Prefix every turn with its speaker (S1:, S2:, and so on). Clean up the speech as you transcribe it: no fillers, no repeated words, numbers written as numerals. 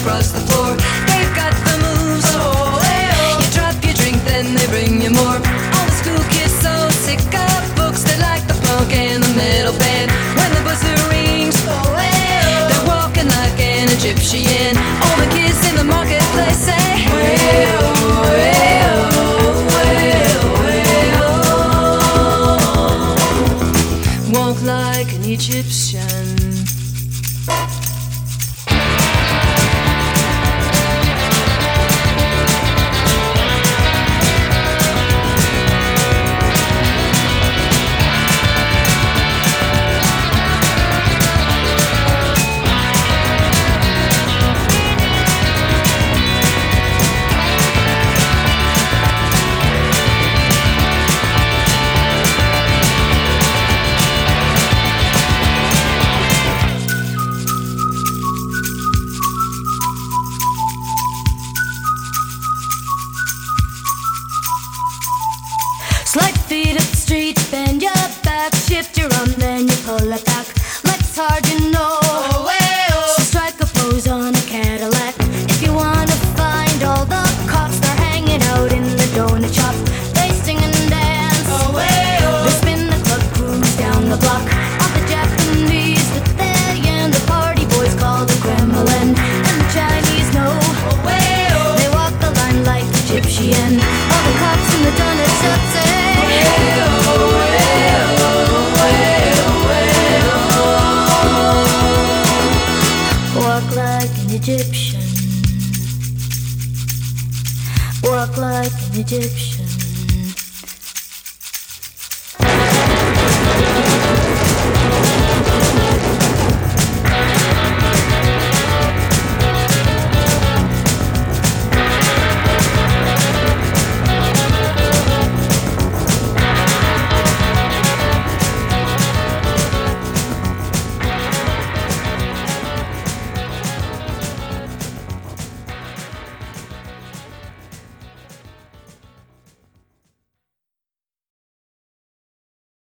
S1: across the floor. They've got the moves. You drop your drink, then they bring you more. All the school kids so sick of books, they like the punk and the metal band. When the buzzer rings, they're walking like an Egyptian. All the kids in the marketplace say, walk like an Egyptian.
S2: Slide feet up the street, bend your back, shift your arm, then you pull it back. Like it's hard, you know. So strike a pose on a Cadillac. If you wanna find all the cops, they're hanging out in the donut shop. They sing and dance. They spin the club, cruise down the block. All the Japanese that they and the party boys call the Kremlin. And the Chinese know. They walk the line like Egyptian. All the cops in the donut shop say, walk like an Egyptian. Walk like an Egyptian.